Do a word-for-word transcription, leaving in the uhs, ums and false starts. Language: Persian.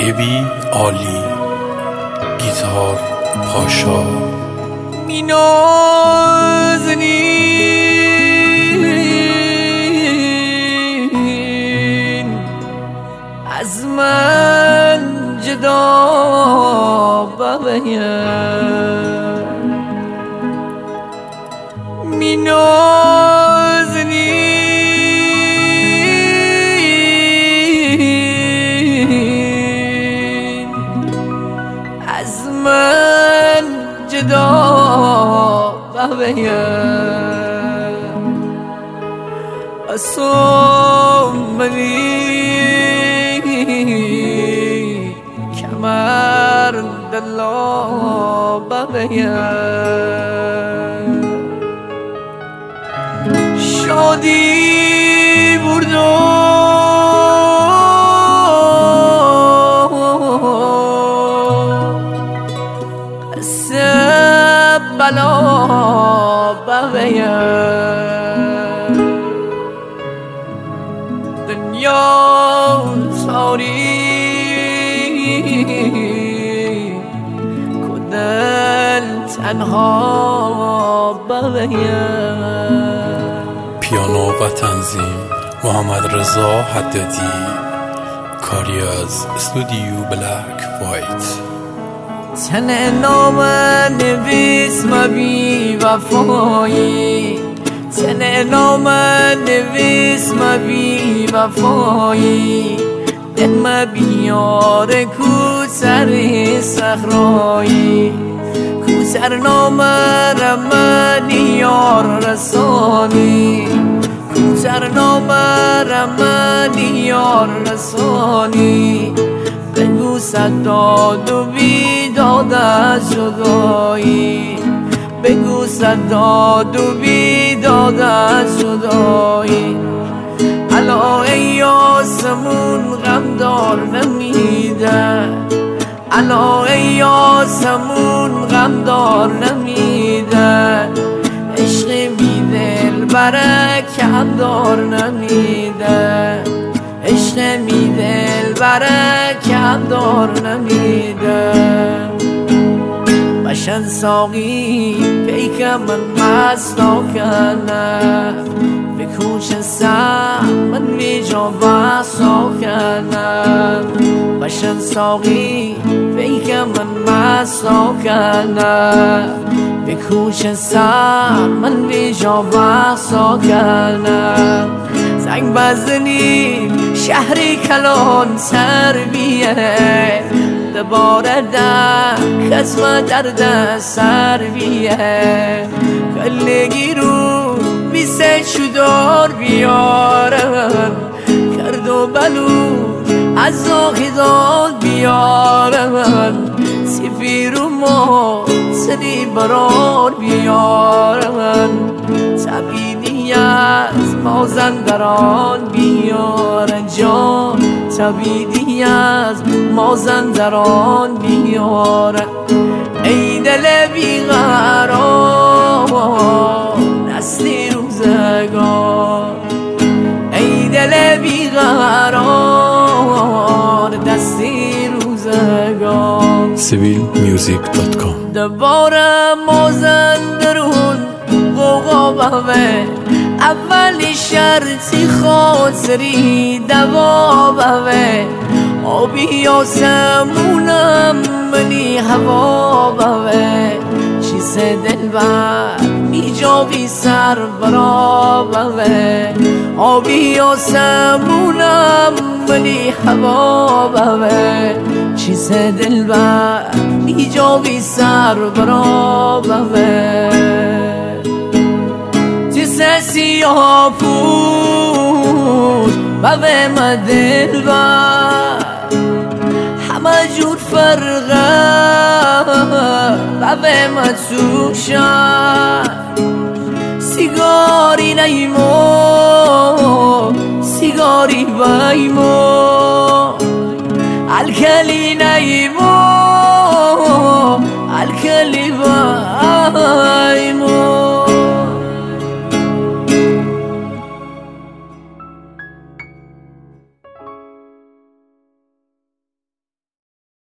ابی عالی، گیتار پاشا. می نازنین از من جدا ببین، می نازنین از من جدا ببین. اسومنی کمر دلا ببین، شادی بردو قصه بلا ببین. دنیا تاریک و دل تنها ببین. پیانو و تنظیم محمد رضا حدادی، کاری از استودیو بلک وایت. تن نام نویس مبی وفایی، تن نام نویس مبی وفایی، دل مبیار کو سر صخرایی، کو سر نام رمانی یار رسانی، کو سر نام رمانی یار رسانی. بگو صداد و بیداد از جدایی، بگو صداد و بیداد از جدایی. الا ای آسمون غمدار نمیده، الا ای آسمون غمدار نمیده. عشق میدل برکت دار نمیده، عشق میدل برکت دار نمیده. بشن ساقی پیک من مستا کنه، به کوچه سم من ویجا بسا کنه. بشن ساقی پیک من مستا کنه، به کوچه سم من ویجا بسا کنه. زنگ بزنی شهری کلان سر بیه، دوباره در خسم درد سر بیه. کلگی رو بیسه شدار بیارن، کرد و بلو از آخیدان بیارن. سفیر و ما سری برار بیارن، تبیدی از مازندران بیارن جان، تبیدی از مازندران بیارن. ای دل بیقرار نسلی روزگار، ای دل بیقرار دستی روزگار. سیویل میوزیک دات کام. دوباره مازندرون غوغا بوه، اولی شرطی خاطری دوا بوه. آبی آسمونم منی هوا بوه، چیز دل بر میجاوی سر برا بوه. آبی آسمونم منی هوا بوه، چیز دل بر میجاوی سر برا بوه. سیاه پوش بوه ما دل بر، همه جور فرقه بوه ما توشن. سیگاری نیمو سیگاری بایمو، الکلی نیمو الکلی بای.